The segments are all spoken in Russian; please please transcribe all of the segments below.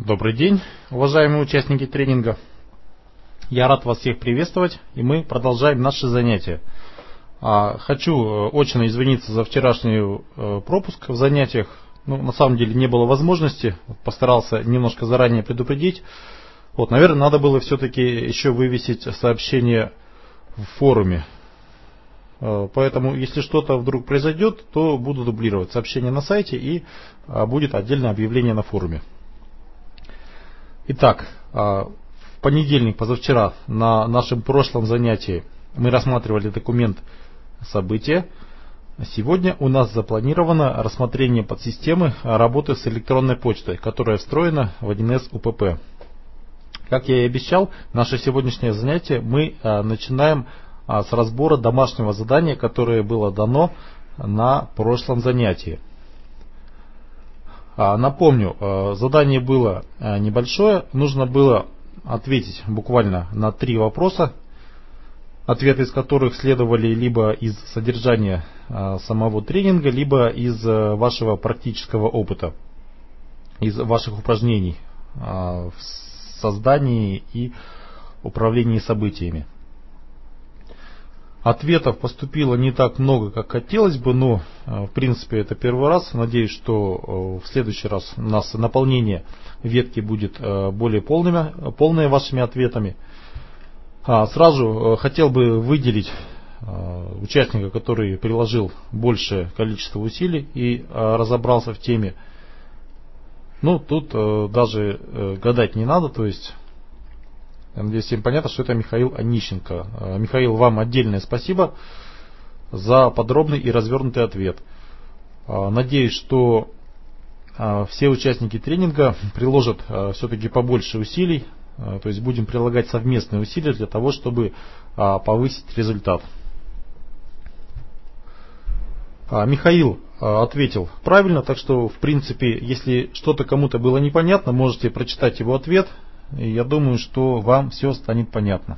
Добрый день, уважаемые участники тренинга. Я рад вас всех приветствовать, и мы продолжаем наши занятия. Хочу очно извиниться за вчерашний пропуск в занятиях. На самом деле не было возможности, постарался немножко заранее предупредить. Наверное, надо было все-таки еще вывесить сообщение в форуме. Поэтому, если что-то вдруг произойдет, то буду дублировать сообщение на сайте и будет отдельное объявление на форуме. Итак, в понедельник, позавчера, на нашем прошлом занятии мы рассматривали документ события. Сегодня у нас запланировано рассмотрение подсистемы работы с электронной почтой, которая встроена в 1С УПП. Как я и обещал, наше сегодняшнее занятие мы начинаем с разбора домашнего задания, которое было дано на прошлом занятии. Напомню, задание было небольшое, нужно было ответить буквально на 3 вопроса, ответы из которых следовали либо из содержания самого тренинга, либо из вашего практического опыта, из ваших упражнений в создании и управлении событиями. Ответов поступило не так много, как хотелось бы, но в принципе это первый раз. Надеюсь, что в следующий раз у нас наполнение ветки будет более полное вашими ответами. Сразу хотел бы выделить участника, который приложил большее количество усилий и разобрался в теме. Тут даже гадать не надо, то есть я надеюсь, всем понятно, что это Михаил Онищенко. Михаил, вам отдельное спасибо за подробный и развернутый ответ. Надеюсь, что все участники тренинга приложат все-таки побольше усилий, то есть будем прилагать совместные усилия для того, чтобы повысить результат. Михаил ответил правильно, так что в принципе, если что-то кому-то было непонятно, можете прочитать его ответ. И я думаю, что вам все станет понятно.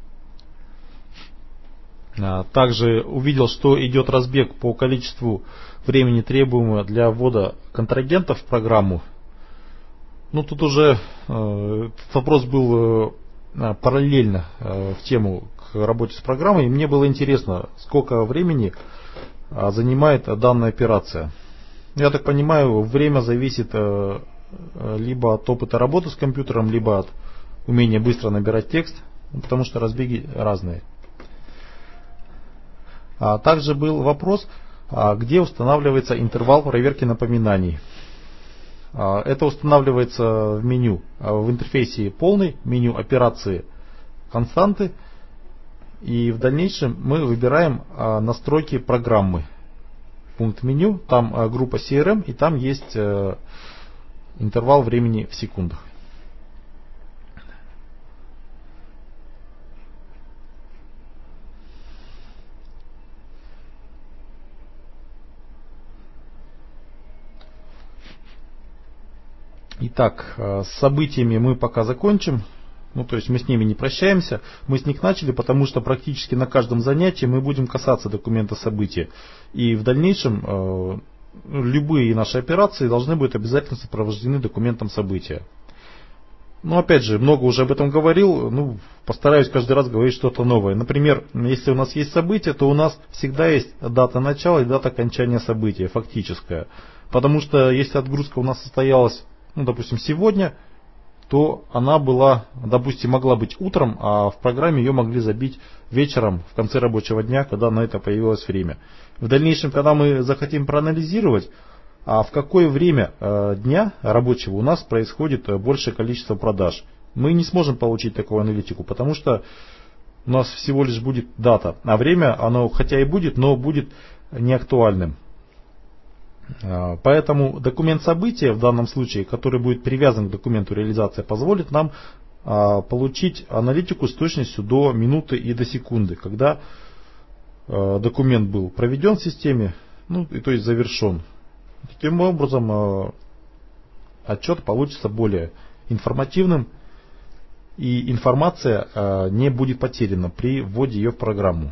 Также увидел, что идет разбег по количеству времени, требуемого для ввода контрагентов в программу. Тут уже вопрос был параллельно в тему к работе с программой. И мне было интересно, сколько времени занимает данная операция. Я так понимаю, время зависит либо от опыта работы с компьютером, либо от умения быстро набирать текст, потому что разбеги разные. Также был вопрос, где устанавливается интервал проверки напоминаний. Это устанавливается в меню, в интерфейсе полный, меню операции константы, и в дальнейшем мы выбираем настройки программы. Пункт меню, там группа CRM, и там есть интервал времени в секундах. Итак, с событиями мы пока закончим. То есть мы с ними не прощаемся. Мы с них начали, потому что практически на каждом занятии мы будем касаться документа события. И в дальнейшем любые наши операции должны быть обязательно сопровождены документом события. Опять же, много уже об этом говорил, постараюсь каждый раз говорить что-то новое. Например, если у нас есть событие, то у нас всегда есть дата начала и дата окончания события, фактическая. Потому что если отгрузка у нас состоялась, допустим, сегодня, то она была, допустим, могла быть утром, а в программе ее могли забить вечером, в конце рабочего дня, когда на это появилось время. В дальнейшем, когда мы захотим проанализировать, в какое время дня рабочего у нас происходит большее количество продаж, мы не сможем получить такую аналитику, потому что у нас всего лишь будет дата, а время, оно хотя и будет, но будет неактуальным. Поэтому документ события в данном случае, который будет привязан к документу реализации, позволит нам получить аналитику с точностью до минуты и до секунды, когда документ был проведен в системе, то есть завершен. Таким образом, отчет получится более информативным, и информация не будет потеряна при вводе ее в программу.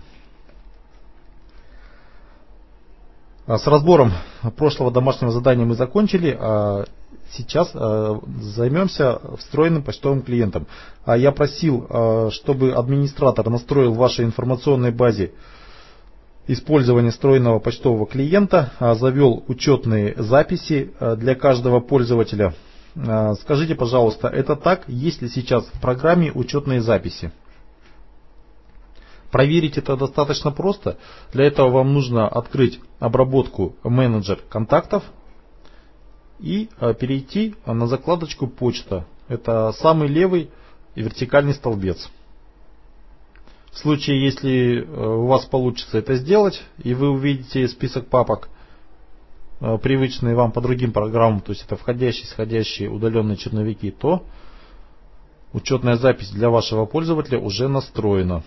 С разбором прошлого домашнего задания мы закончили. сейчас займемся встроенным почтовым клиентом. Я просил, чтобы администратор настроил в вашей информационной базе использование встроенного почтового клиента, завел учетные записи для каждого пользователя. Скажите, пожалуйста, это так? Есть ли сейчас в программе учетные записи? Проверить это достаточно просто. Для этого вам нужно открыть обработку менеджер контактов и перейти на закладочку почта. Это самый левый вертикальный столбец. В случае, если у вас получится это сделать, и вы увидите список папок, привычные вам по другим программам, то есть это входящие, исходящие, удаленные черновики, то учетная запись для вашего пользователя уже настроена.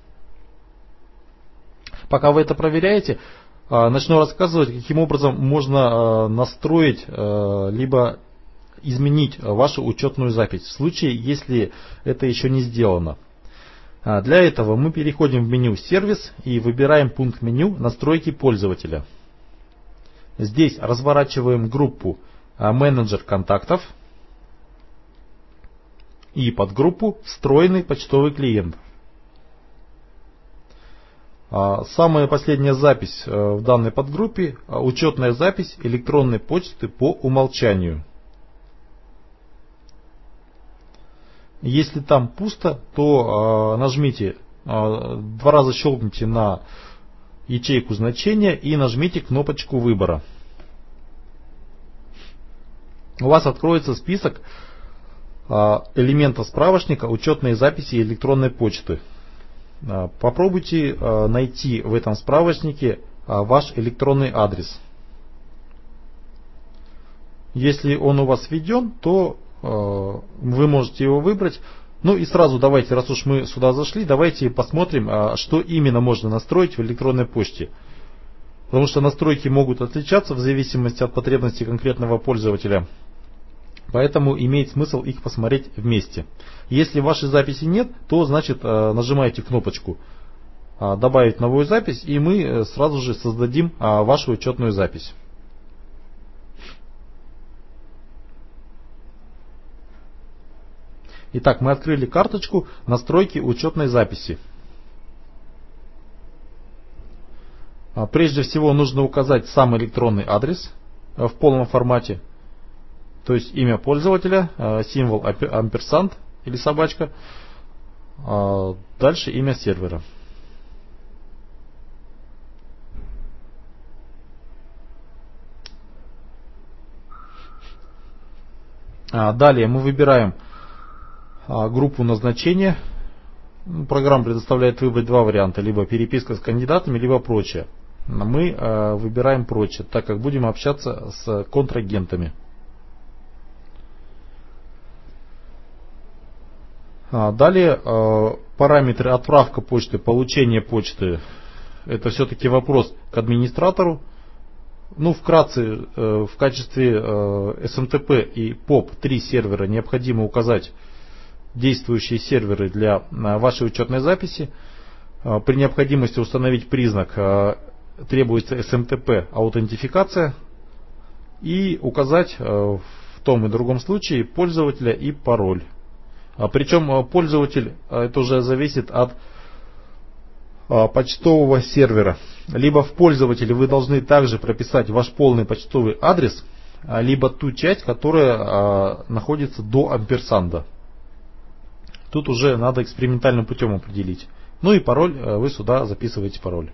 Пока вы это проверяете, начну рассказывать, каким образом можно настроить либо изменить вашу учетную запись, в случае, если это еще не сделано. Для этого мы переходим в меню «Сервис» и выбираем пункт меню «Настройки пользователя». Здесь разворачиваем группу «Менеджер контактов» и подгруппу «Встроенный почтовый клиент». Самая последняя запись в данной подгруппе – учетная запись электронной почты по умолчанию. Если там пусто, то нажмите, 2 раза щелкните на ячейку значения и нажмите кнопочку выбора. У вас откроется список элементов справочника учетные записи электронной почты. Попробуйте найти в этом справочнике ваш электронный адрес. Если он у вас введен, то вы можете его выбрать. Ну и сразу давайте, раз уж мы сюда зашли, давайте посмотрим, что именно можно настроить в электронной почте. Потому что настройки могут отличаться в зависимости от потребностей конкретного пользователя. Поэтому имеет смысл их посмотреть вместе. Если вашей записи нет, то значит нажимаете кнопочку «Добавить новую запись», и мы сразу же создадим вашу учетную запись. Итак, мы открыли карточку «Настройки учетной записи». Прежде всего нужно указать сам электронный адрес в полном формате. То есть имя пользователя, символ амперсанд или собачка. Дальше имя сервера. Далее мы выбираем группу назначения. Программа предоставляет выбрать 2 варианта. Либо переписка с кандидатами, либо прочее. Мы выбираем прочее, так как будем общаться с контрагентами. Далее параметры отправка почты, получение почты. Это все-таки вопрос к администратору. Ну, вкратце, в качестве SMTP и POP3 сервера необходимо указать действующие серверы для вашей учетной записи. При необходимости установить признак требуется SMTP аутентификация и указать в том и другом случае пользователя и пароль. Причем пользователь, это уже зависит от почтового сервера. Либо в пользователе вы должны также прописать ваш полный почтовый адрес, либо ту часть, которая находится до амперсанда. Тут уже надо экспериментальным путем определить. Ну и пароль, вы сюда записываете пароль.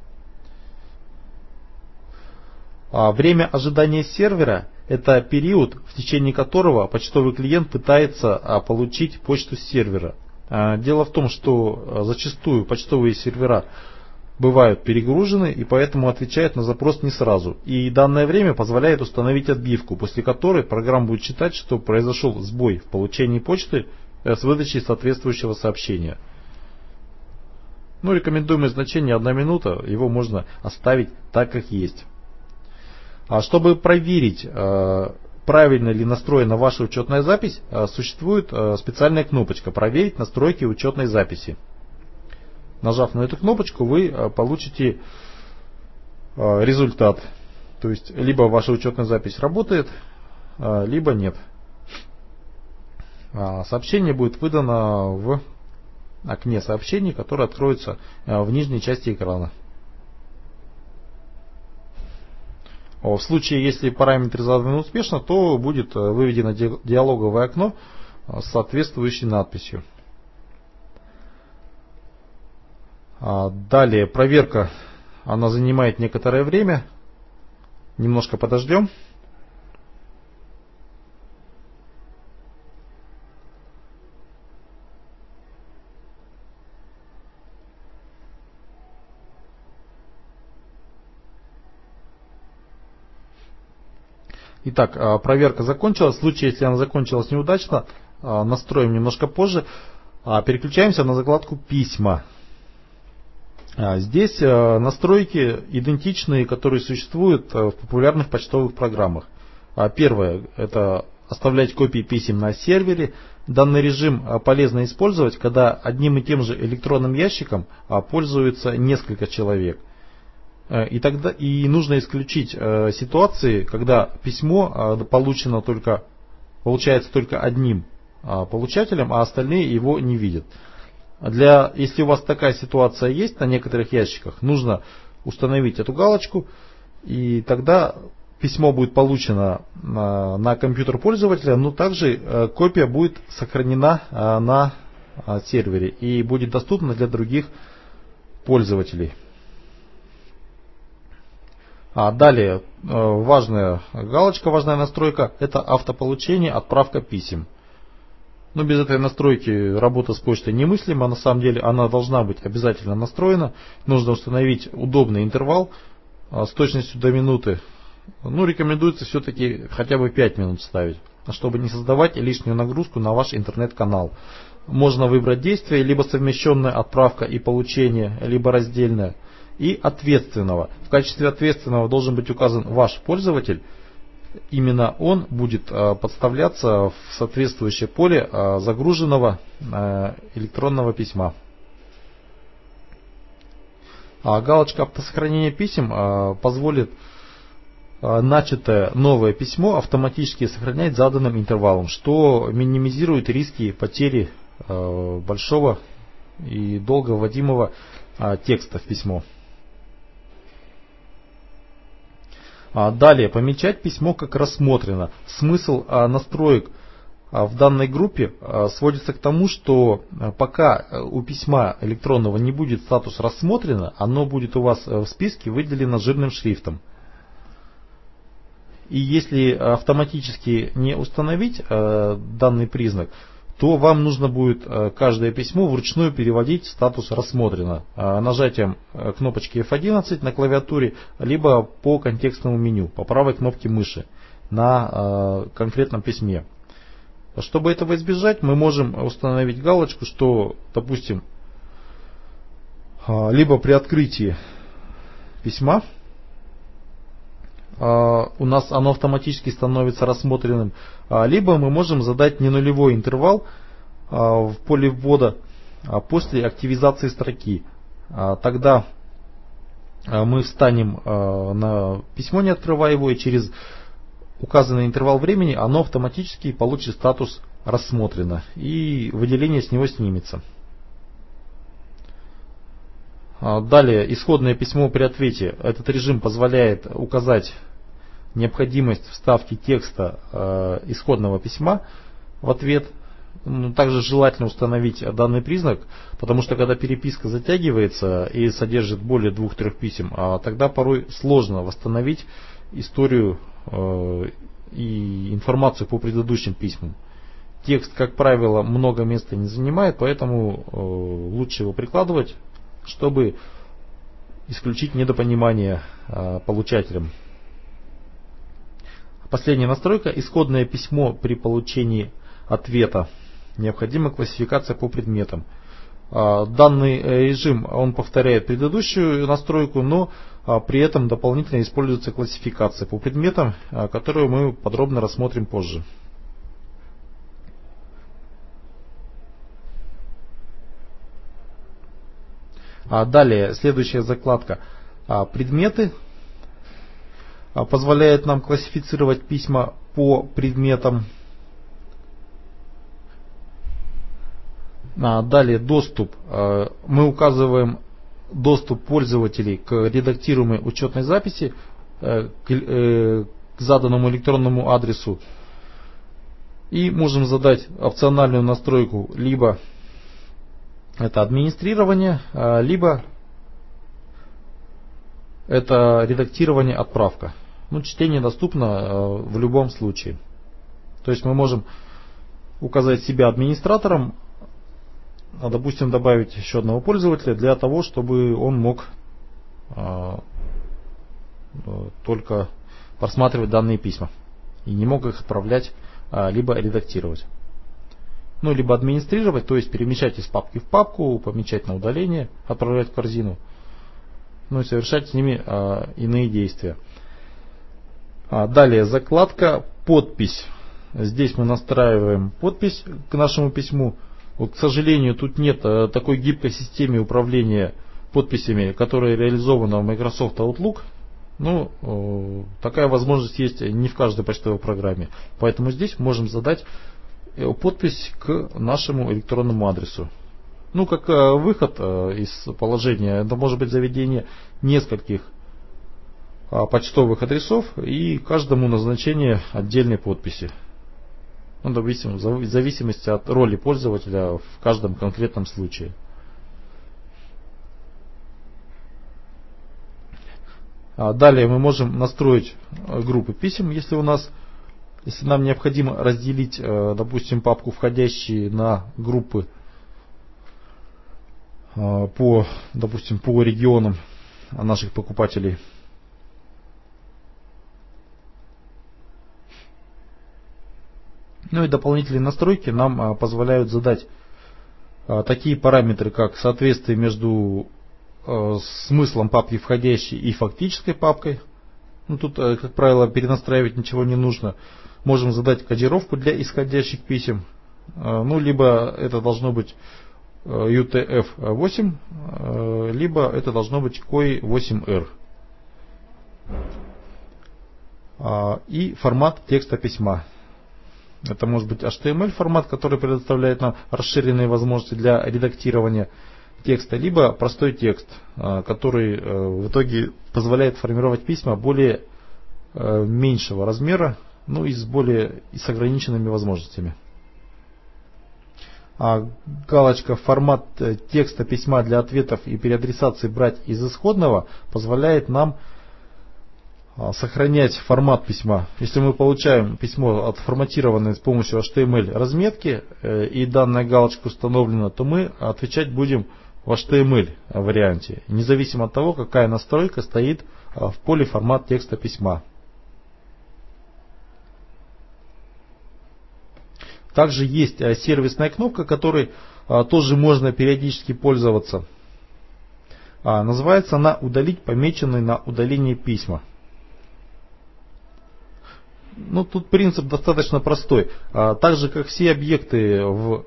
Время ожидания сервера – это период, в течение которого почтовый клиент пытается получить почту с сервера. Дело в том, что зачастую почтовые сервера бывают перегружены и поэтому отвечают на запрос не сразу. И данное время позволяет установить отбивку, после которой программа будет считать, что произошел сбой в получении почты с выдачей соответствующего сообщения. Ну, рекомендуемое значение 1 минута, его можно оставить так, как есть. Чтобы проверить, правильно ли настроена ваша учетная запись, существует специальная кнопочка «Проверить настройки учетной записи». Нажав на эту кнопочку, вы получите результат. То есть, либо ваша учетная запись работает, либо нет. Сообщение будет выдано в окне сообщений, которое откроется в нижней части экрана. В случае, если параметры заданы успешно, то будет выведено диалоговое окно с соответствующей надписью. Далее проверка, она занимает некоторое время. Немножко подождем. Итак, проверка закончилась. В случае, если она закончилась неудачно, настроим немножко позже. Переключаемся на закладку «Письма». Здесь настройки идентичные, которые существуют в популярных почтовых программах. Первое – это оставлять копии писем на сервере. Данный режим полезно использовать, когда одним и тем же электронным ящиком пользуются несколько человек. И нужно исключить ситуации, когда письмо получается только одним получателем, а остальные его не видят. Если у вас такая ситуация есть на некоторых ящиках, нужно установить эту галочку, и тогда письмо будет получено на компьютер пользователя, но также копия будет сохранена на сервере и будет доступна для других пользователей. Далее, важная галочка, важная настройка – это автополучение, отправка писем. Но без этой настройки работа с почтой немыслима. На самом деле она должна быть обязательно настроена. Нужно установить удобный интервал с точностью до минуты. Рекомендуется все-таки хотя бы 5 минут ставить, чтобы не создавать лишнюю нагрузку на ваш интернет-канал. Можно выбрать действие, либо совмещенная отправка и получение, либо раздельная. И ответственного. В качестве ответственного должен быть указан ваш пользователь. Именно он будет подставляться в соответствующее поле загруженного электронного письма. Галочка автосохранения писем позволит начатое новое письмо автоматически сохранять заданным интервалом, что минимизирует риски потери большого и долго вводимого текста в письмо. Далее, помечать письмо как рассмотрено. Смысл настроек в данной группе сводится к тому, что пока у письма электронного не будет статус рассмотрено, оно будет у вас в списке выделено жирным шрифтом. И если автоматически не установить данный признак, то вам нужно будет каждое письмо вручную переводить в статус «Рассмотрено» нажатием кнопочки F11 на клавиатуре, либо по контекстному меню, по правой кнопке мыши на конкретном письме. Чтобы этого избежать, мы можем установить галочку, что, допустим, либо при открытии письма у нас оно автоматически становится рассмотренным, либо мы можем задать не нулевой интервал в поле ввода после активизации строки. Тогда мы встанем на письмо, не открывая его, и через указанный интервал времени оно автоматически получит статус «Рассмотрено», и выделение с него снимется. Далее, исходное письмо при ответе. Этот режим позволяет указать необходимость вставки текста исходного письма в ответ. Также желательно установить данный признак, потому что когда переписка затягивается и содержит более 2-3 писем, тогда порой сложно восстановить историю и информацию по предыдущим письмам. Текст, как правило, много места не занимает, поэтому лучше его прикладывать, чтобы исключить недопонимание получателям. Последняя настройка. Исходное письмо при получении ответа. Необходима классификация по предметам. Данный режим он повторяет предыдущую настройку, но при этом дополнительно используется классификация по предметам, которую мы подробно рассмотрим позже. Далее, следующая закладка. Предметы. позволяет нам классифицировать письма по предметам. Далее доступ. Мы указываем доступ пользователей к редактируемой учетной записи к заданному электронному адресу. И можем задать опциональную настройку, либо это администрирование, либо это редактирование, отправка. Чтение доступно в любом случае. То есть мы можем указать себя администратором, допустим, добавить еще одного пользователя для того, чтобы он мог только просматривать данные письма и не мог их отправлять, либо редактировать. Либо администрировать, то есть перемещать из папки в папку, помечать на удаление, отправлять в корзину, и совершать с ними иные действия. Далее закладка подпись. Здесь мы настраиваем подпись к нашему письму. К сожалению, тут нет такой гибкой системы управления подписями, которая реализована в Microsoft Outlook. Такая возможность есть не в каждой почтовой программе. Поэтому здесь можем задать подпись к нашему электронному адресу. Как выход из положения, это может быть заведение нескольких почтовых адресов и каждому назначение отдельной подписи. В зависимости от роли пользователя в каждом конкретном случае. Далее мы можем настроить группы писем, если нам необходимо разделить, допустим, папку входящие на группы по регионам наших покупателей. И дополнительные настройки нам позволяют задать такие параметры, как соответствие между смыслом папки входящей и фактической папкой. Тут, как правило, перенастраивать ничего не нужно. Можем задать кодировку для исходящих писем. Либо это должно быть UTF-8, либо это должно быть COI-8R. И формат текста письма. Это может быть HTML формат, который предоставляет нам расширенные возможности для редактирования текста, либо простой текст, который в итоге позволяет формировать письма более меньшего размера, и с ограниченными возможностями. Галочка «Формат текста письма для ответов и переадресации брать из исходного» позволяет нам сохранять формат письма. Если мы получаем письмо отформатированное с помощью HTML разметки и данная галочка установлена, то мы отвечать будем в HTML варианте, независимо от того, какая настройка стоит в поле «Формат текста письма». Также есть сервисная кнопка, которой тоже можно периодически пользоваться. Называется она «Удалить помеченные на удаление письма». Тут принцип достаточно простой. Так же, как все объекты в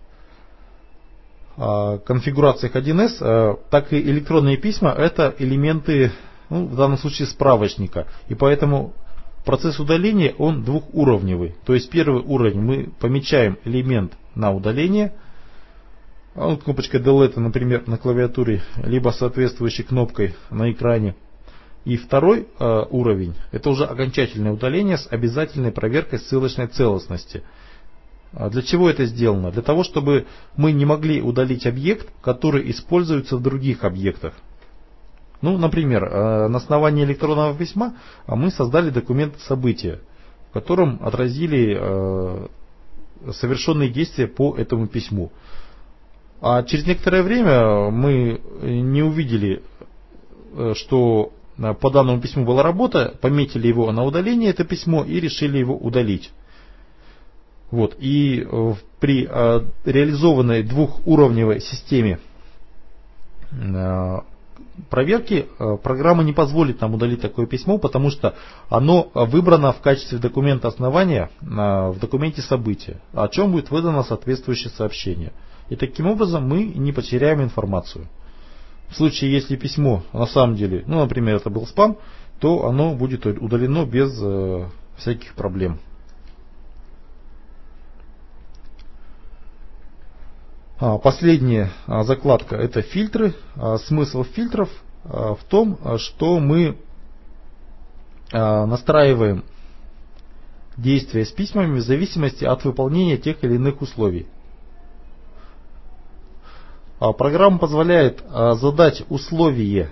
конфигурациях 1С, так и электронные письма – это элементы, в данном случае, справочника. И поэтому процесс удаления, он двухуровневый. То есть первый уровень мы помечаем элемент на удаление, кнопочкой Delete, например, на клавиатуре, либо соответствующей кнопкой на экране. И второй уровень – это уже окончательное удаление с обязательной проверкой ссылочной целостности. Для чего это сделано? Для того, чтобы мы не могли удалить объект, который используется в других объектах. Например, на основании электронного письма мы создали документ события, в котором отразили совершенные действия по этому письму. А через некоторое время мы не увидели, что по данному письму была работа, пометили его на удаление, это письмо, и решили его удалить. И при реализованной двухуровневой системе проверки программа не позволит нам удалить такое письмо, потому что оно выбрано в качестве документа основания в документе события, о чем будет выдано соответствующее сообщение. И таким образом мы не потеряем информацию. В случае, если письмо на самом деле, например, это был спам, то оно будет удалено без всяких проблем. Последняя закладка — это фильтры. Смысл фильтров в том, что мы настраиваем действия с письмами в зависимости от выполнения тех или иных условий. Программа позволяет задать условие,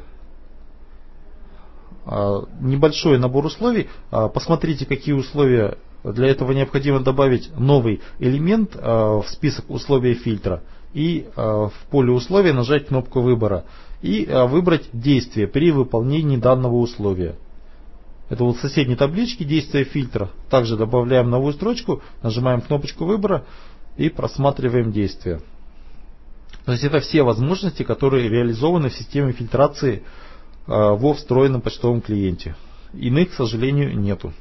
небольшой набор условий. Посмотрите, какие условия. Для этого необходимо добавить новый элемент в список условий фильтра и в поле условия нажать кнопку выбора и выбрать действие при выполнении данного условия. Это вот в соседней табличке действия фильтра. Также добавляем новую строчку, нажимаем кнопочку выбора и просматриваем действия. То есть это все возможности, которые реализованы в системе фильтрации во встроенном почтовом клиенте. Иных, к сожалению, нету.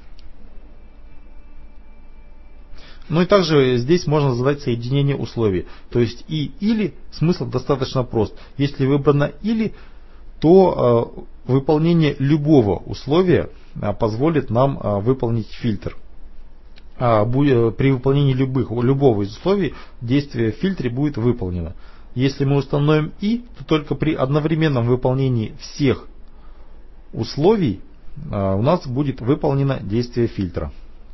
Ну и также здесь можно задать соединение условий. То есть или смысл достаточно прост. Если выбрано или, то выполнение любого условия позволит нам выполнить фильтр. При выполнении любого из условий действие в фильтре будет выполнено. Если мы установим то только при одновременном выполнении всех условий у нас будет выполнено действие фильтра.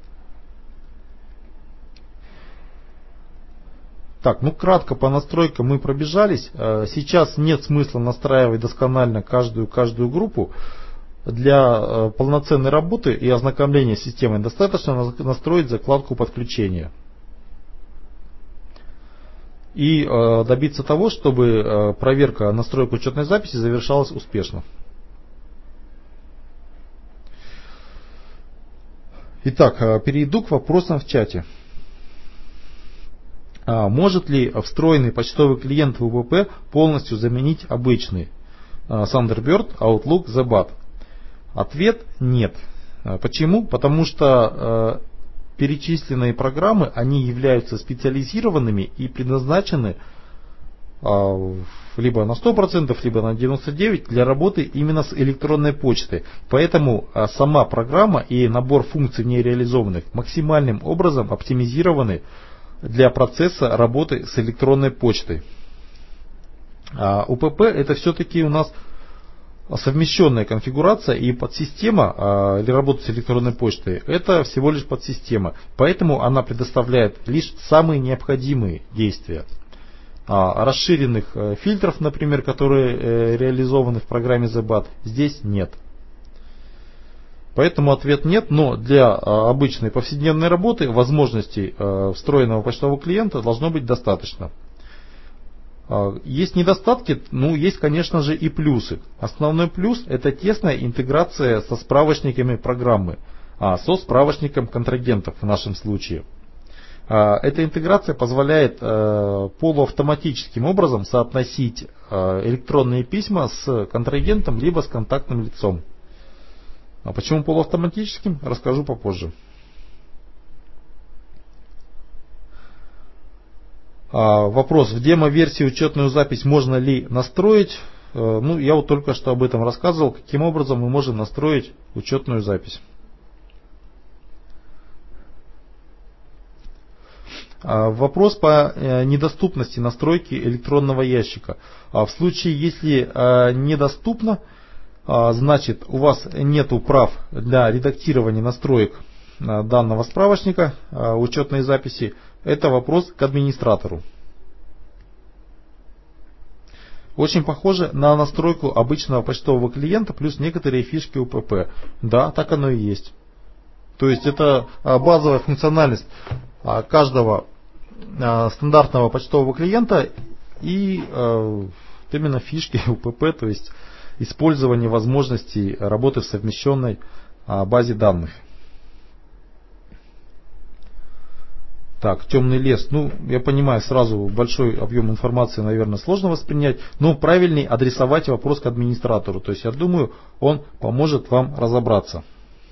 Так, ну кратко по настройкам мы пробежались. Сейчас нет смысла настраивать досконально каждую группу. Для полноценной работы и ознакомления с системой достаточно настроить закладку подключения. И добиться того, чтобы проверка настроек учетной записи завершалась успешно. Итак, перейду к вопросам в чате. Может ли встроенный почтовый клиент в УПП полностью заменить обычный Thunderbird, Outlook, Zabat? Ответ – нет. Почему? Потому что перечисленные программы, они являются специализированными и предназначены либо на 100%, либо на 99% для работы именно с электронной почтой. Поэтому сама программа и набор функций в ней реализованных максимальным образом оптимизированы для процесса работы с электронной почтой. УПП это все-таки у нас совмещенная конфигурация, и подсистема для работы с электронной почтой это всего лишь подсистема. Поэтому она предоставляет лишь самые необходимые действия. Расширенных фильтров, например, которые реализованы в программе Zabat, здесь нет. Поэтому ответ нет, но для обычной повседневной работы возможностей встроенного почтового клиента должно быть достаточно. Есть недостатки, есть, конечно же, и плюсы. Основной плюс – это тесная интеграция со справочниками программы, со справочником контрагентов в нашем случае. Эта интеграция позволяет полуавтоматическим образом соотносить электронные письма с контрагентом либо с контактным лицом. А почему полуавтоматическим, расскажу попозже. Вопрос. В демо-версии учетную запись можно ли настроить? Я вот только что об этом рассказывал. Каким образом мы можем настроить учетную запись? Вопрос по недоступности настройки электронного ящика. В случае, если недоступно, значит у вас нет прав для редактирования настроек данного справочника учетной записи. Это вопрос к администратору. Очень похоже на настройку обычного почтового клиента плюс некоторые фишки УПП. Да, так оно и есть. То есть это базовая функциональность каждого стандартного почтового клиента и именно фишки УПП, то есть использование возможностей работы в совмещенной базе данных. Так, темный лес. Я понимаю, сразу большой объем информации, наверное, сложно воспринять, но правильней адресовать вопрос к администратору. То есть, я думаю, он поможет вам разобраться.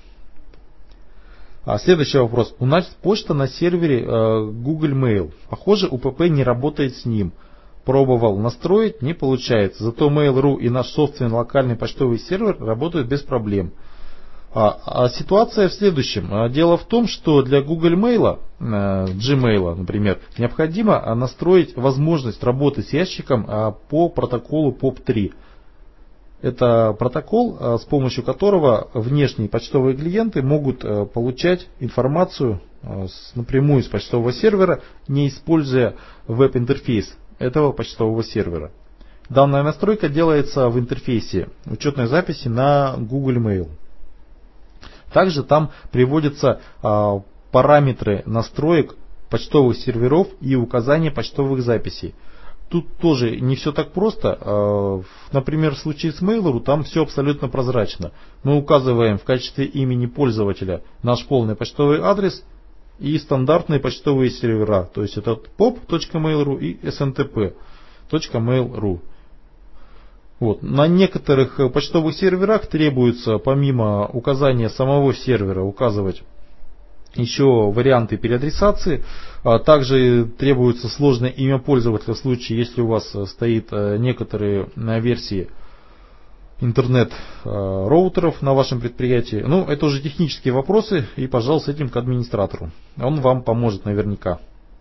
Следующий вопрос. У нас почта на сервере Google Mail. Похоже, УПП не работает с ним. Пробовал настроить, не получается. Зато Mail.ru и наш собственный локальный почтовый сервер работают без проблем. А ситуация в следующем. Дело в том, что для Google Mail, Gmail, например, необходимо настроить возможность работы с ящиком по протоколу POP3. Это протокол, с помощью которого внешние почтовые клиенты могут получать информацию напрямую с почтового сервера, не используя веб-интерфейс этого почтового сервера. Данная настройка делается в интерфейсе учетной записи на Google Mail. Также там приводятся параметры настроек почтовых серверов и указания почтовых записей. Тут тоже не все так просто. Например, в случае с Mail.ru там все абсолютно прозрачно. Мы указываем в качестве имени пользователя наш полный почтовый адрес и стандартные почтовые сервера. То есть это pop.mail.ru и sntp.mail.ru. Вот. На некоторых почтовых серверах требуется помимо указания самого сервера указывать еще варианты переадресации. Также требуется сложное имя пользователя в случае, если у вас стоит некоторые версии интернет-роутеров на вашем предприятии. Ну, это уже технические вопросы, и, пожалуйста, с этим к администратору. Он вам поможет наверняка.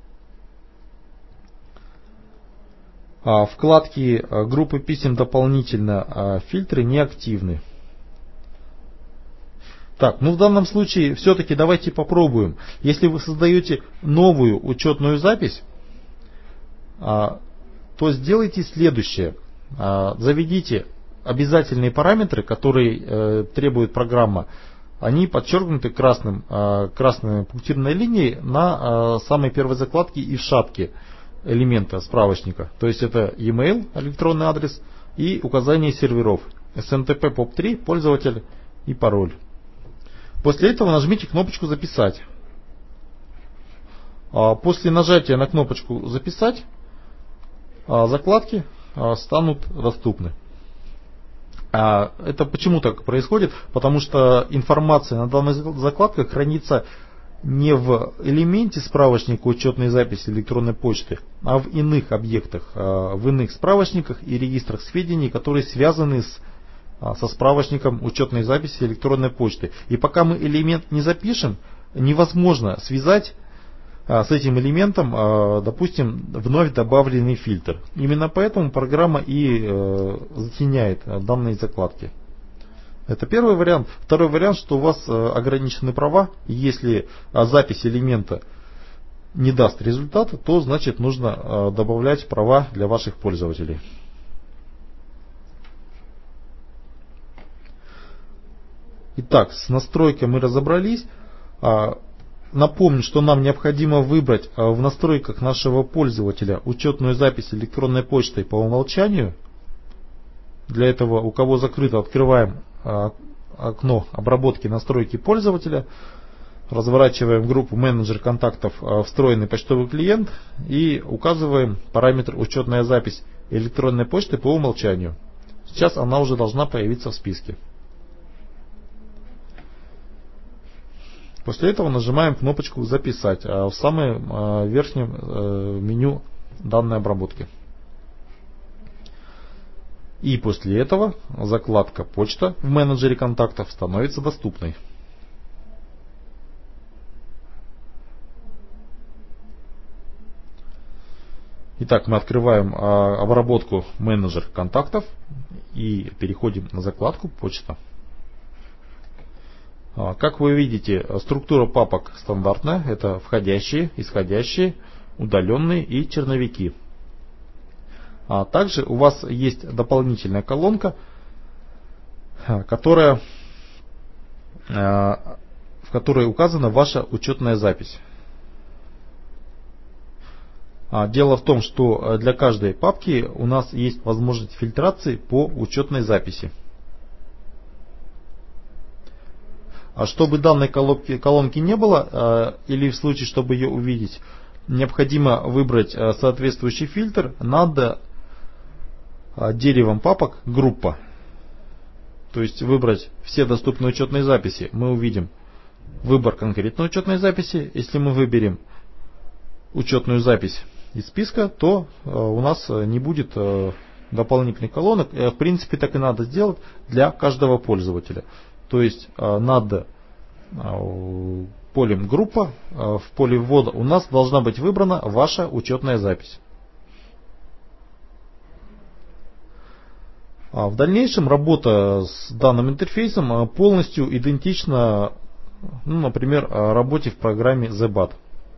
Вкладки группы писем дополнительно фильтры не активны. Так, ну в данном случае все-таки давайте попробуем. Если вы создаете новую учетную запись, то сделайте следующее. Заведите обязательные параметры, которые требует программа. Они подчеркнуты красной пунктирной линией на самой первой закладке и в шапке элемента справочника. То есть это e-mail, электронный адрес, и указание серверов. SNTP POP3, пользователь и пароль. После этого нажмите кнопочку «Записать». После нажатия на кнопочку «Записать» закладки станут доступны. Это почему так происходит? Потому что информация на данной закладке хранится не в элементе справочника учетной записи электронной почты, а в иных объектах, в иных справочниках и регистрах сведений, которые связаны со справочником учетной записи электронной почты. И пока мы элемент не запишем, невозможно связать с этим элементом, допустим, вновь добавленный фильтр. Именно поэтому программа и затеняет данные закладки. Это первый вариант. Второй вариант, что у вас ограничены права. Если запись элемента не даст результата, то значит нужно добавлять права для ваших пользователей. Итак, с настройкой мы разобрались. Напомню, что нам необходимо выбрать в настройках нашего пользователя учетную запись электронной почтой по умолчанию. Для этого, у кого закрыто, открываем окно обработки настройки пользователя, разворачиваем группу менеджер контактов встроенный почтовый клиент и указываем параметр учетная запись электронной почты по умолчанию. Сейчас она уже должна появиться в списке. После этого нажимаем кнопочку «Записать» в самом верхнем меню данной обработки. И после этого закладка «Почта» в менеджере контактов становится доступной. Итак, мы открываем обработку менеджер контактов и переходим на закладку «Почта». Как вы видите, структура папок стандартная. Это входящие, исходящие, удаленные и черновики. Также у вас есть дополнительная колонка, в которой указана ваша учетная запись. Дело в том, что для каждой папки у нас есть возможность фильтрации по учетной записи. Чтобы данной колонки не было, или в случае, чтобы ее увидеть, необходимо выбрать соответствующий фильтр над деревом папок группа. То есть выбрать все доступные учетные записи. Мы увидим выбор конкретной учетной записи. Если мы выберем учетную запись из списка, то у нас не будет дополнительных колонок. В принципе, так и надо сделать для каждого пользователя. То есть над полем группа в поле ввода у нас должна быть выбрана ваша учетная запись. В дальнейшем работа с данным интерфейсом полностью идентична, например, работе в программе The-Bat.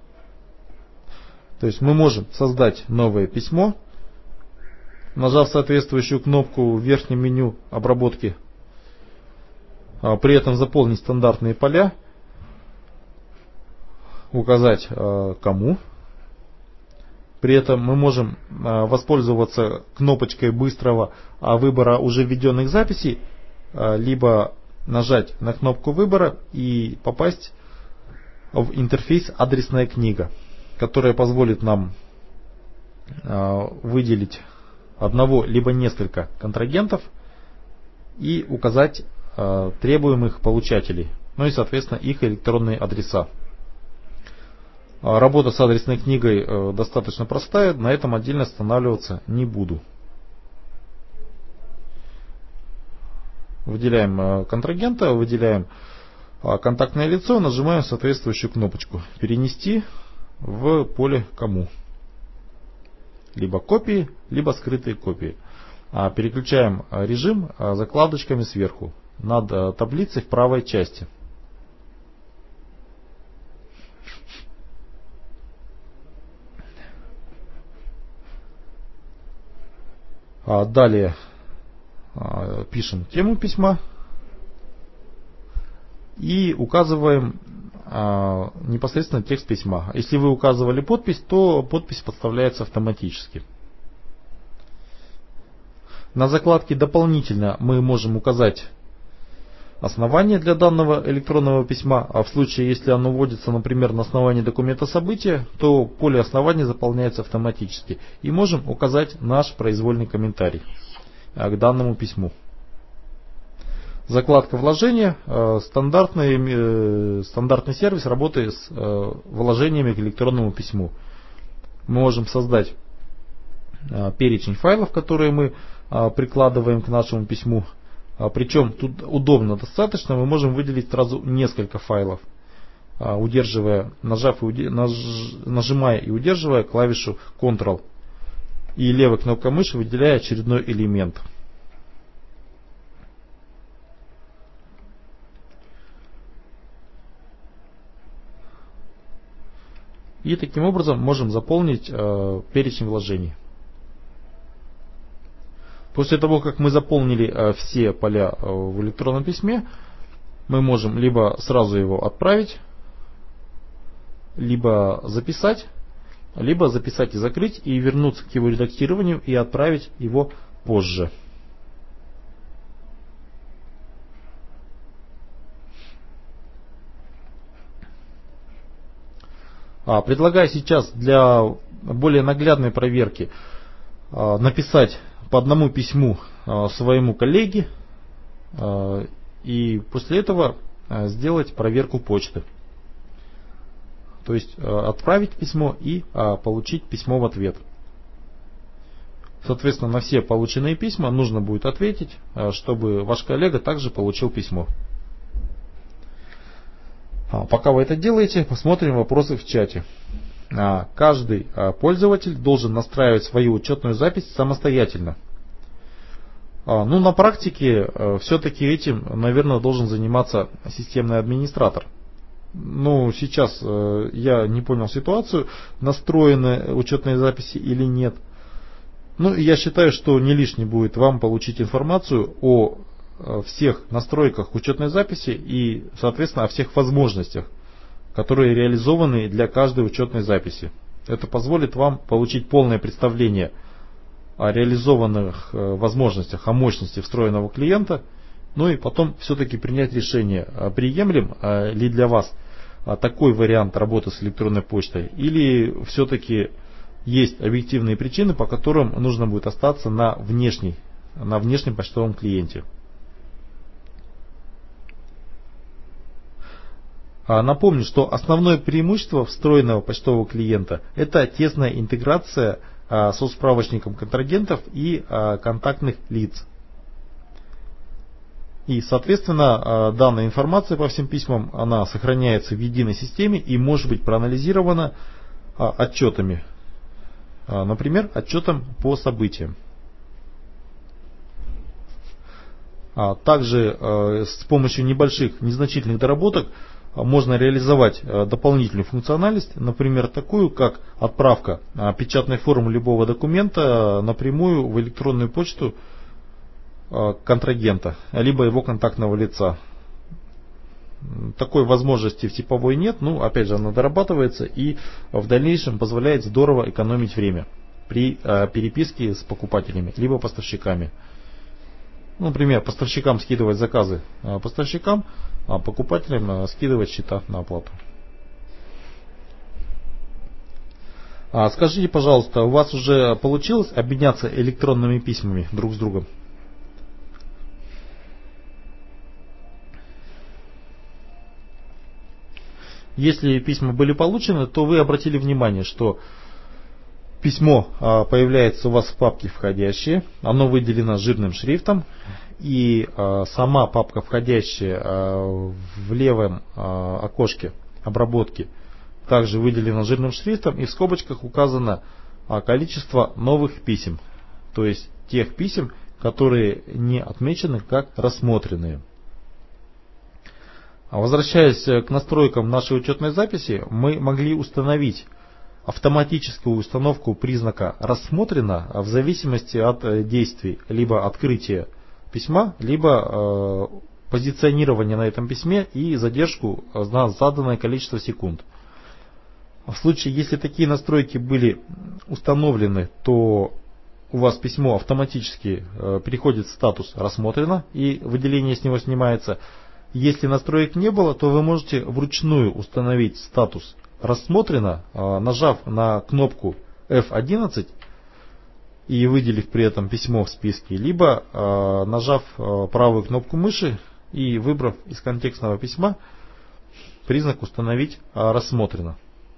То есть мы можем создать новое письмо, нажав соответствующую кнопку в верхнем меню обработки, при этом заполнить стандартные поля, указать кому. При этом мы можем воспользоваться кнопочкой быстрого выбора уже введенных записей, либо нажать на кнопку выбора и попасть в интерфейс «Адресная книга», которая позволит нам выделить одного либо несколько контрагентов и указать требуемых получателей, ну и соответственно их электронные адреса. Работа с адресной книгой достаточно простая, на этом отдельно останавливаться не буду. Выделяем контрагента, выделяем контактное лицо, нажимаем соответствующую кнопочку «Перенести в поле кому». Либо копии, либо скрытые копии. Переключаем режим закладочками сверху над таблицей в правой части. Далее пишем тему письма и указываем непосредственно текст письма. Если вы указывали подпись, то подпись подставляется автоматически. На закладке «Дополнительно» мы можем указать основание для данного электронного письма, а в случае, если оно вводится, например, на основании документа события, то поле основания заполняется автоматически. И можем указать наш произвольный комментарий к данному письму. Закладка «Вложения» стандартный сервис работы с вложениями к электронному письму. Мы можем создать перечень файлов, которые мы прикладываем к нашему письму. Причем тут удобно достаточно, мы можем выделить сразу несколько файлов, нажимая и удерживая клавишу Ctrl и левой кнопкой мыши выделяя очередной элемент. И таким образом можем заполнить перечень вложений. После того, как мы заполнили все поля в электронном письме, мы можем либо сразу его отправить, либо записать и закрыть, и вернуться к его редактированию и отправить его позже. Предлагаю сейчас для более наглядной проверки написать по одному письму своему коллеге и после этого сделать проверку почты. То есть отправить письмо и получить письмо в ответ. Соответственно, на все полученные письма нужно будет ответить, чтобы ваш коллега также получил письмо. Пока вы это делаете, посмотрим вопросы в чате. Каждый пользователь должен настраивать свою учетную запись самостоятельно. На практике все-таки этим, наверное, должен заниматься системный администратор. Сейчас я не понял ситуацию, настроены учетные записи или нет. Я считаю, что не лишне будет вам получить информацию о всех настройках учетной записи и, соответственно, о всех возможностях, которые реализованы для каждой учетной записи. Это позволит вам получить полное представление о реализованных возможностях, о мощности встроенного клиента, и потом все-таки принять решение, приемлем ли для вас такой вариант работы с электронной почтой, или все-таки есть объективные причины, по которым нужно будет остаться на внешнем почтовом клиенте. Напомню, что основное преимущество встроенного почтового клиента – это тесная интеграция со справочником контрагентов и контактных лиц. И, соответственно, данная информация по всем письмам, она сохраняется в единой системе и может быть проанализирована отчетами. Например, отчетом по событиям. Также с помощью небольших, незначительных доработок можно реализовать дополнительную функциональность, например, такую, как отправка печатной формы любого документа напрямую в электронную почту контрагента, либо его контактного лица. Такой возможности в типовой нет, но опять же она дорабатывается и в дальнейшем позволяет здорово экономить время при переписке с покупателями, либо поставщиками. Например, поставщикам скидывать заказы поставщикам, а покупателям скидывать счета на оплату. Скажите, пожалуйста, у вас уже получилось обменяться электронными письмами друг с другом? Если письма были получены, то вы обратили внимание, что письмо появляется у вас в папке «Входящие», оно выделено жирным шрифтом, и сама папка «Входящие» в левом окошке обработки также выделена жирным шрифтом, и в скобочках указано количество новых писем, то есть тех писем, которые не отмечены как рассмотренные. Возвращаясь к настройкам нашей учетной записи, мы могли установить автоматическую установку признака «рассмотрено» в зависимости от действий, либо открытия письма, либо позиционирования на этом письме и задержку на заданное количество секунд. В случае, если такие настройки были установлены, то у вас письмо автоматически переходит в статус «рассмотрено» и выделение с него снимается. Если настроек не было, то вы можете вручную установить статус «рассмотрено», нажав на кнопку F11 и выделив при этом письмо в списке, либо нажав правую кнопку мыши и выбрав из контекстного письма признак «установить рассмотрено».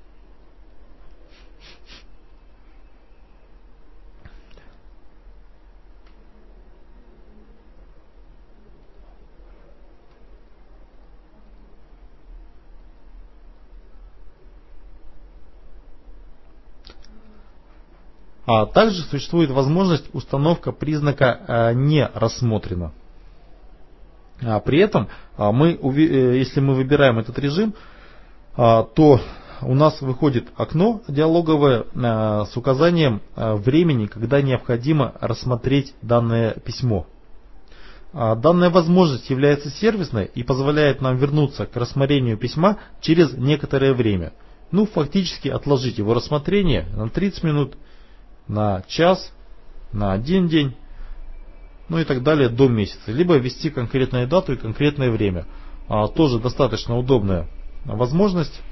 Также существует возможность установка признака «не рассмотрено». При этом, если мы выбираем этот режим, то у нас выходит окно диалоговое с указанием времени, когда необходимо рассмотреть данное письмо. Данная возможность является сервисной и позволяет нам вернуться к рассмотрению письма через некоторое время. Фактически отложить его рассмотрение на 30 минут, на час, на один день, и так далее до месяца. Либо ввести конкретную дату и конкретное время. Тоже достаточно удобная возможность,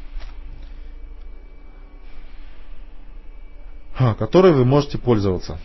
которой вы можете пользоваться.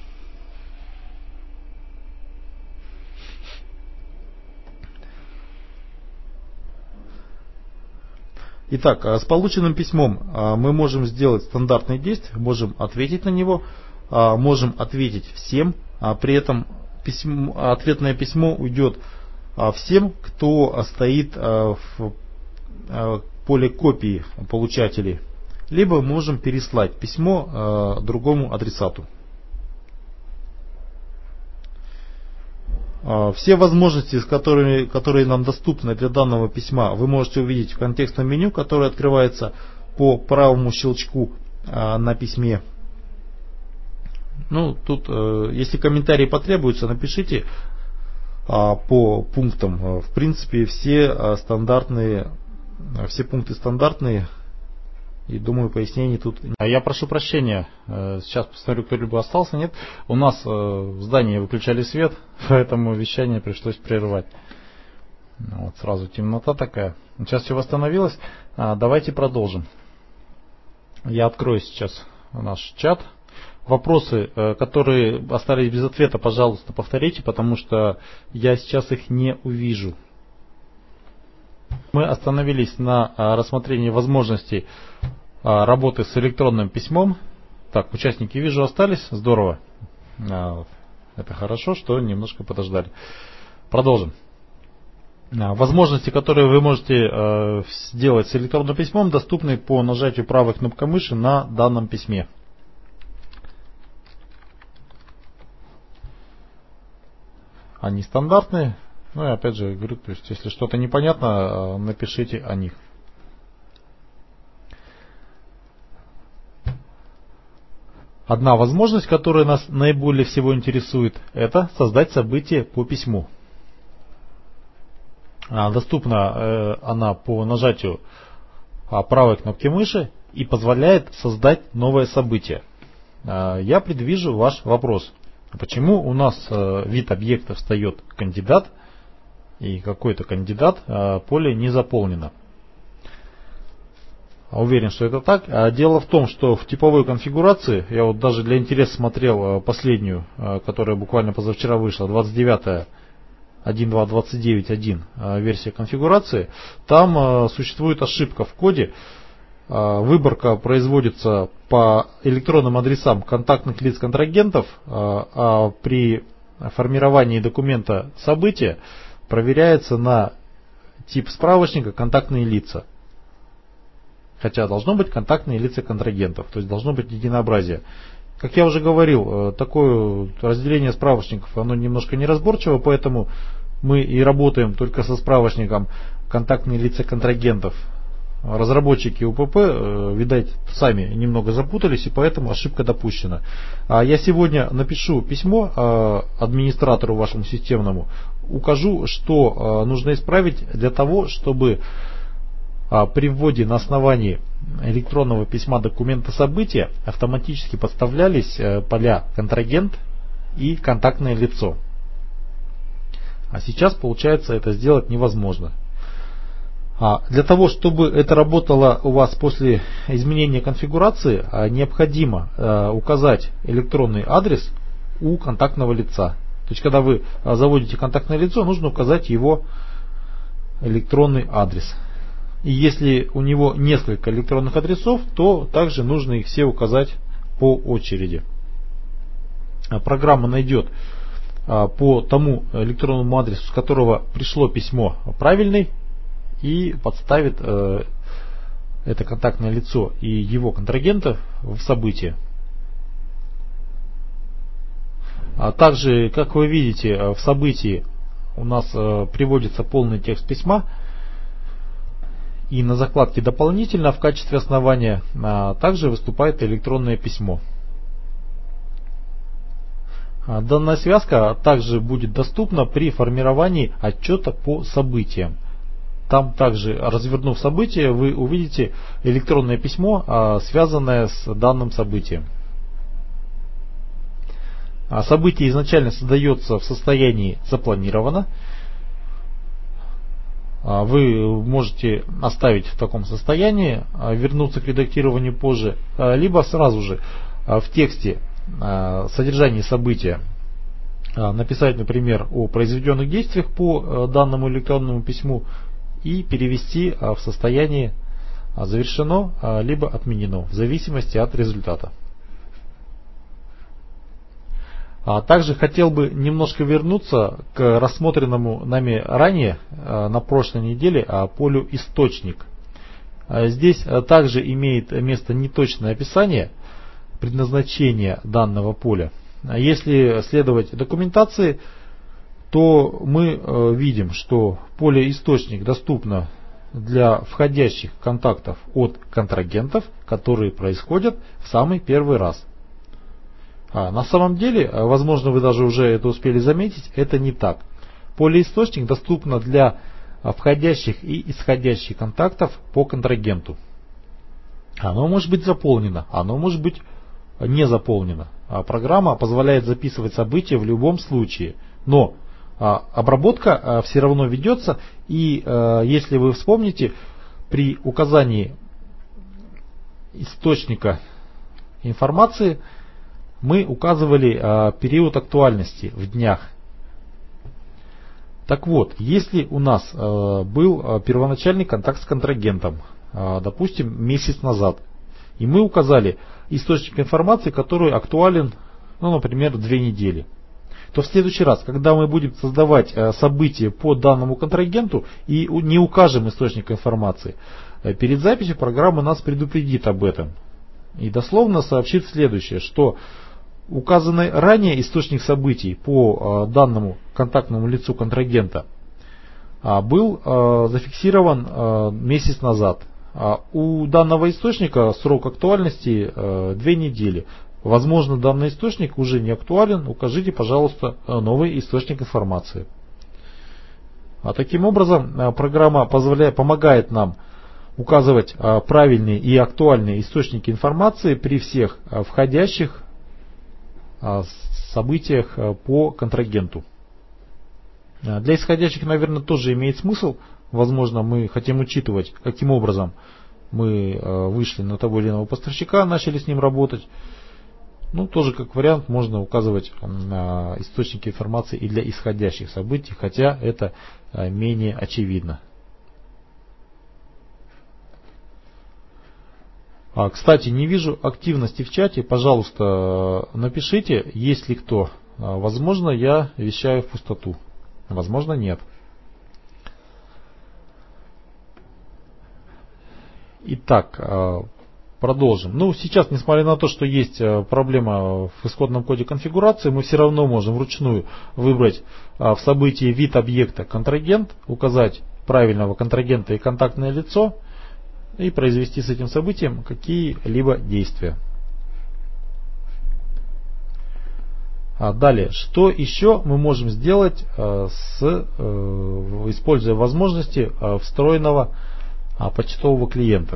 Итак, с полученным письмом мы можем сделать стандартные действия, можем ответить на него, можем ответить всем, при этом ответное письмо уйдет всем, кто стоит в поле копии получателей, либо можем переслать письмо другому адресату. Все возможности, которые нам доступны для данного письма, вы можете увидеть в контекстном меню, которое открывается по правому щелчку на письме. Тут, если комментарии потребуются, напишите по пунктам. В принципе, все пункты стандартные. И думаю, пояснений тут. Я прошу прощения. Сейчас посмотрю, кто-либо остался, нет. У нас в здании выключали свет, поэтому вещание пришлось прервать. Сразу темнота такая. Сейчас все восстановилось. Давайте продолжим. Я открою сейчас наш чат. Вопросы, которые остались без ответа, пожалуйста, повторите, потому что я сейчас их не увижу. Мы остановились на рассмотрении возможностей работы с электронным письмом. Так, участники, вижу, остались. Здорово. Это хорошо, что немножко подождали. Продолжим. Возможности, которые вы можете сделать с электронным письмом, доступны по нажатию правой кнопкой мыши на данном письме. Они стандартные. Ну и опять же говорю, то есть если что-то непонятно, напишите о них. Одна возможность, которая нас наиболее всего интересует, это создать событие по письму. Доступна она по нажатию правой кнопки мыши и позволяет создать новое событие. Я предвижу ваш вопрос. Почему у нас вид объекта встает кандидат и какой-то кандидат, поле не заполнено? Уверен, что это так. Дело в том, что в типовой конфигурации, я вот даже для интереса смотрел последнюю, которая буквально позавчера вышла, 29-я, 1.2.29.1 версия конфигурации, там существует ошибка в коде. Выборка производится по электронным адресам контактных лиц контрагентов, а при формировании документа события проверяется на тип справочника контактные лица. Хотя должно быть контактные лица контрагентов, то есть должно быть единообразие. Как я уже говорил, такое разделение справочников, оно немножко неразборчиво, поэтому мы и работаем только со справочником контактные лица контрагентов. Разработчики УПП, видать, сами немного запутались, и поэтому ошибка допущена. Я сегодня напишу письмо администратору вашему системному, укажу, что нужно исправить для того, чтобы при вводе на основании электронного письма документа события автоматически подставлялись поля контрагент и контактное лицо. А сейчас, получается, это сделать невозможно. Для того, чтобы это работало у вас после изменения конфигурации, необходимо указать электронный адрес у контактного лица. То есть, когда вы заводите контактное лицо, нужно указать его электронный адрес. И если у него несколько электронных адресов, то также нужно их все указать по очереди. Программа найдет по тому электронному адресу, с которого пришло письмо, правильный, и подставит это контактное лицо и его контрагента в событие. Также, как вы видите, в событии у нас приводится полный текст письма. И на закладке «Дополнительно» в качестве основания также выступает электронное письмо. Данная связка также будет доступна при формировании отчета по событиям. Там также, развернув событие, вы увидите электронное письмо, связанное с данным событием. Событие изначально создается в состоянии «Запланировано». Вы можете оставить в таком состоянии, вернуться к редактированию позже, либо сразу же в тексте содержания события написать, например, о произведенных действиях по данному электронному письму и перевести в состояние завершено, либо отменено, в зависимости от результата. Также хотел бы немножко вернуться к рассмотренному нами ранее на прошлой неделе полю источник. Здесь также имеет место неточное описание предназначения данного поля. Если следовать документации, то мы видим, что поле источник доступно для входящих контактов от контрагентов, которые происходят в самый первый раз. На самом деле, возможно, вы даже уже это успели заметить, это не так. Поле источник доступно для входящих и исходящих контактов по контрагенту. Оно может быть заполнено, оно может быть не заполнено. Программа позволяет записывать события в любом случае, но обработка все равно ведется, и если вы вспомните, при указании источника информации мы указывали период актуальности в днях. Так вот, если у нас был первоначальный контакт с контрагентом, допустим, месяц назад, и мы указали источник информации, который актуален, ну, например, 2 недели. то в следующий раз, когда мы будем создавать событие по данному контрагенту и не укажем источник информации, перед записью программа нас предупредит об этом. И дословно сообщит следующее, что указанный ранее источник событий по данному контактному лицу контрагента был зафиксирован месяц назад. У данного источника срок актуальности 2 недели. Возможно, данный источник уже не актуален. Укажите, пожалуйста, новый источник информации. Таким образом, программа помогает нам указывать правильные и актуальные источники информации при всех входящих событиях по контрагенту. Для исходящих, наверное, тоже имеет смысл. Возможно, мы хотим учитывать, каким образом мы вышли на того или иного поставщика, начали с ним работать. Ну, тоже как вариант можно указывать источники информации и для исходящих событий, хотя это менее очевидно. Кстати, не вижу активности в чате. Пожалуйста, напишите, есть ли кто. Возможно, я вещаю в пустоту. Возможно, нет. Итак, продолжим. Ну, сейчас, несмотря на то, что есть проблема в исходном коде конфигурации, мы все равно можем вручную выбрать в событии вид объекта контрагент, указать правильного контрагента и контактное лицо и произвести с этим событием какие-либо действия. Далее, что еще мы можем сделать, используя возможности встроенного почтового клиента?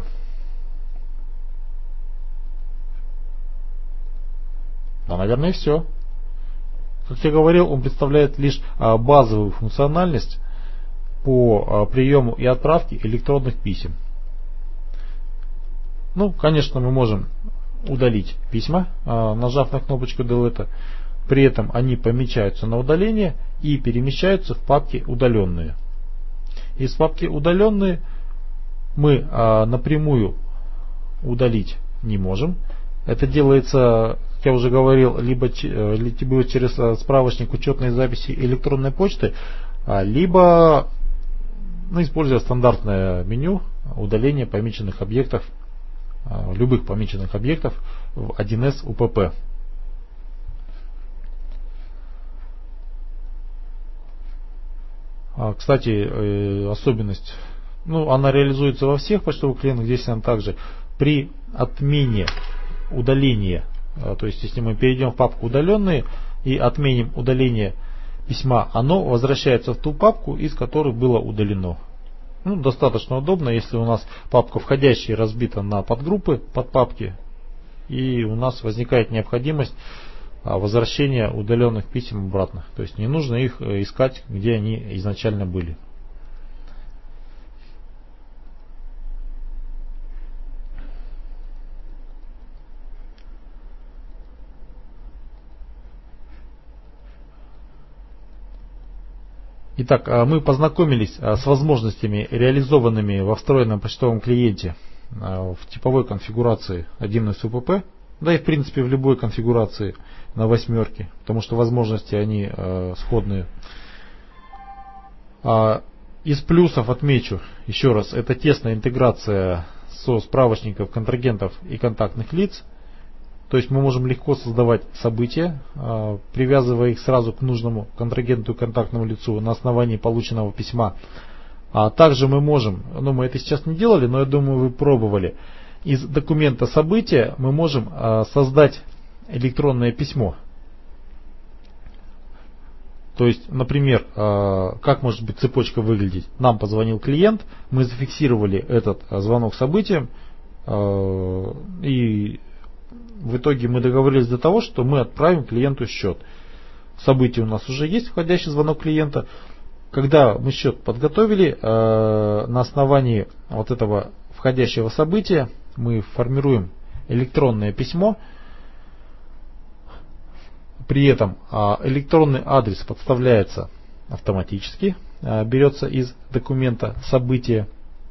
Да, наверное, и все. Как я говорил, он представляет лишь базовую функциональность по приему и отправке электронных писем. Ну, конечно, мы можем удалить письма, нажав на кнопочку Delete. При этом они помечаются на удаление и перемещаются в папке «Удаленные». Из папки «Удаленные» мы напрямую удалить не можем. Это делается, как я уже говорил, либо через справочник учетной записи электронной почты, либо используя стандартное меню удаления помеченных объектов, любых помеченных объектов в 1С УПП. Кстати, особенность, она реализуется во всех почтовых клиентах, здесь она также при отмене удаления, то есть если мы перейдем в папку «Удаленные» и отменим удаление письма, оно возвращается в ту папку, из которой было удалено. Достаточно удобно, если у нас папка «Входящие» разбита на подгруппы, подпапки, и у нас возникает необходимость возвращения удаленных писем обратно. То есть не нужно их искать, где они изначально были. Итак, мы познакомились с возможностями, реализованными во встроенном почтовом клиенте в типовой конфигурации 1С УПП, да и в принципе в любой конфигурации на 8, потому что возможности они сходные. Из плюсов отмечу еще раз, это тесная интеграция со справочников контрагентов и контактных лиц. То есть мы можем легко создавать события, привязывая их сразу к нужному контрагенту и контактному лицу на основании полученного письма. Также мы можем, мы это сейчас не делали, но я думаю, вы пробовали, из документа события мы можем создать электронное письмо. То есть, например, как может быть цепочка выглядеть? Нам позвонил клиент, мы зафиксировали этот звонок событием, и в итоге мы договорились до того, что мы отправим клиенту счет. Событие у нас уже есть, входящий звонок клиента. Когда мы счет подготовили, на основании вот этого входящего события мы формируем электронное письмо. При этом электронный адрес подставляется автоматически, берется из документа события.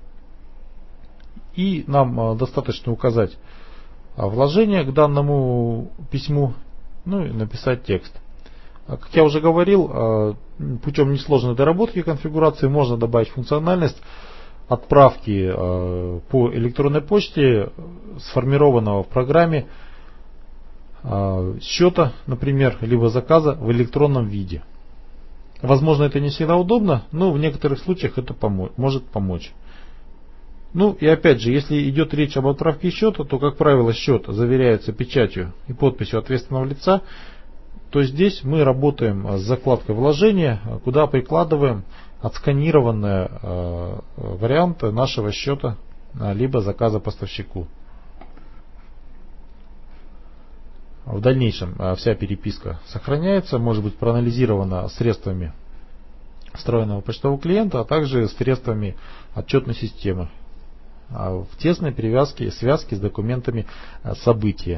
И нам достаточно указать вложение к данному письму, и написать текст. Как я уже говорил, путем несложной доработки конфигурации можно добавить функциональность отправки по электронной почте сформированного в программе счета, например, либо заказа в электронном виде. Возможно, это не всегда удобно, но в некоторых случаях это может помочь. Ну и опять же, если идет речь об отправке счета, то, как правило, счет заверяется печатью и подписью ответственного лица, то здесь мы работаем с закладкой вложения, куда прикладываем отсканированный вариант нашего счета либо заказа поставщику. В дальнейшем вся переписка сохраняется, может быть проанализирована средствами встроенного почтового клиента, а также средствами отчетной системы в тесной привязке и связке с документами события.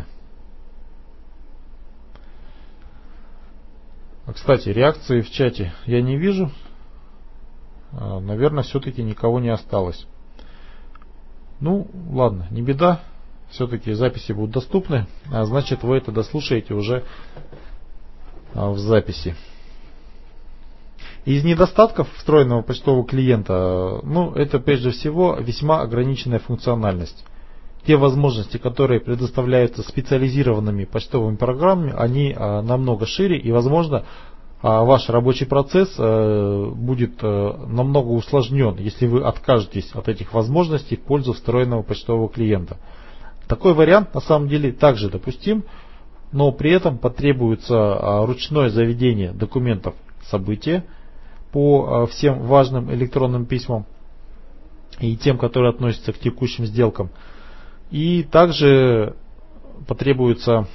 Кстати, реакции в чате я не вижу. Наверное, все-таки никого не осталось. Ну, ладно, не беда. Все-таки записи будут доступны. Значит, вы это дослушаете уже в записи. Из недостатков встроенного почтового клиента, это прежде всего весьма ограниченная функциональность. Те возможности, которые предоставляются специализированными почтовыми программами, они намного шире, и, возможно, ваш рабочий процесс будет намного усложнен, если вы откажетесь от этих возможностей в пользу встроенного почтового клиента. Такой вариант на самом деле также допустим, но при этом потребуется ручное заведение документов события по всем важным электронным письмам и тем, которые относятся к текущим сделкам. И также потребуется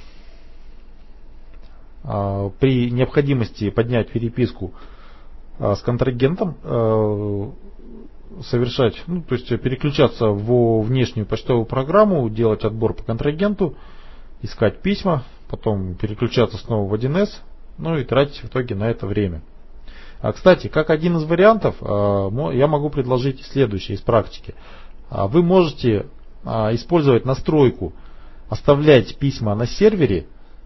при необходимости поднять переписку с контрагентом, совершать, то есть переключаться во внешнюю почтовую программу, делать отбор по контрагенту, искать письма, потом переключаться снова в 1С, и тратить в итоге на это время. Кстати, как один из вариантов, я могу предложить следующее из практики. Вы можете использовать настройку, оставлять письма на сервере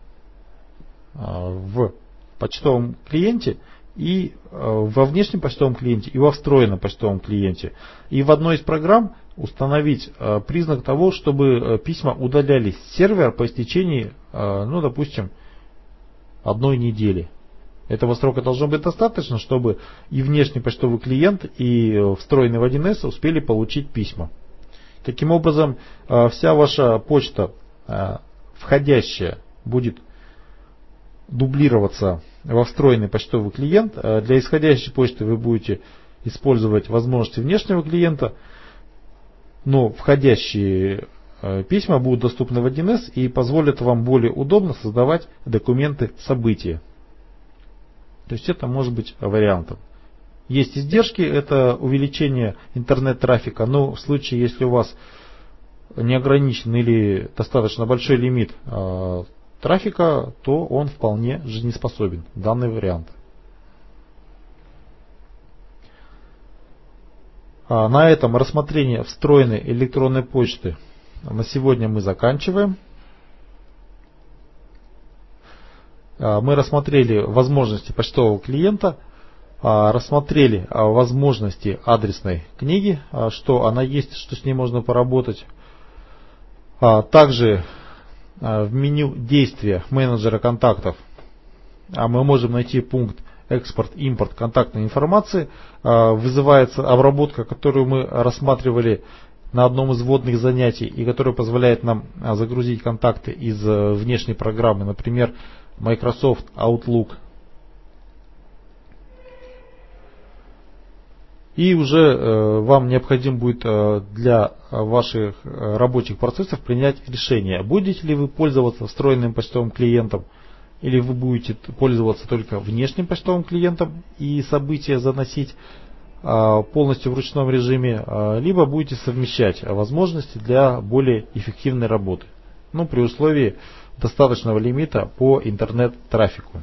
в почтовом клиенте и во внешнем почтовом клиенте, и во встроенном почтовом клиенте. И в одной из программ установить признак того, чтобы письма удалялись с сервера по истечении, допустим, 1 недели. Этого срока должно быть достаточно, чтобы и внешний почтовый клиент, и встроенный в 1С успели получить письма. Таким образом, вся ваша почта входящая будет дублироваться во встроенный почтовый клиент. Для исходящей почты вы будете использовать возможности внешнего клиента, но входящие письма будут доступны в 1С и позволят вам более удобно создавать документы события. То есть это может быть вариантом. Есть издержки, это увеличение интернет-трафика, но в случае, если у вас неограничен или достаточно большой лимит трафика, то он вполне жизнеспособен, данный вариант. На этом рассмотрение встроенной электронной почты на сегодня мы заканчиваем. Мы рассмотрели возможности почтового клиента, рассмотрели возможности адресной книги, что она есть, что с ней можно поработать. Также в меню действия менеджера контактов мы можем найти пункт экспорт-импорт контактной информации. Вызывается обработка, которую мы рассматривали на одном из вводных занятий и которая позволяет нам загрузить контакты из внешней программы, например, Microsoft Outlook. И уже вам необходимо будет для ваших рабочих процессов принять решение, будете ли вы пользоваться встроенным почтовым клиентом, или вы будете пользоваться только внешним почтовым клиентом и события заносить полностью в ручном режиме, либо будете совмещать возможности для более эффективной работы. При условии достаточного лимита по интернет-трафику.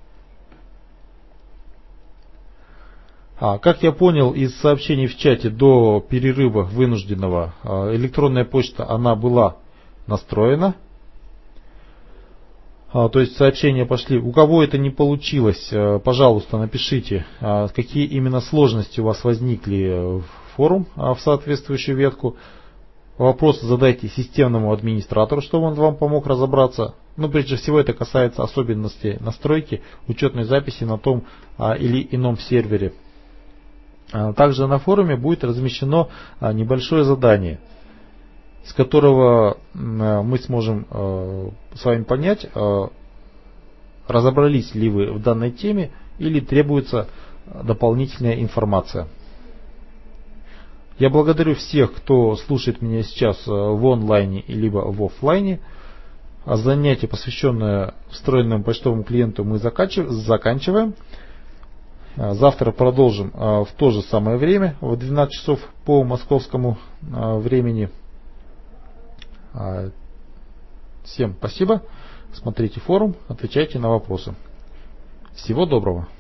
Как я понял из сообщений в чате, до перерыва вынужденного электронная почта она была настроена. То есть сообщения пошли. У кого это не получилось, пожалуйста, напишите, какие именно сложности у вас возникли в форум, в соответствующую ветку. Вопросы задайте системному администратору, чтобы он вам помог разобраться. Но прежде всего это касается особенностей настройки учетной записи на том или ином сервере. Также на форуме будет размещено небольшое задание, с которого мы сможем с вами понять, разобрались ли вы в данной теме или требуется дополнительная информация. Я благодарю всех, кто слушает меня сейчас в онлайне либо в офлайне. Занятие, посвященное встроенному почтовому клиенту, мы заканчиваем. Завтра продолжим в то же самое время, в 12 часов по московскому времени. Всем спасибо. Смотрите форум, отвечайте на вопросы. Всего доброго.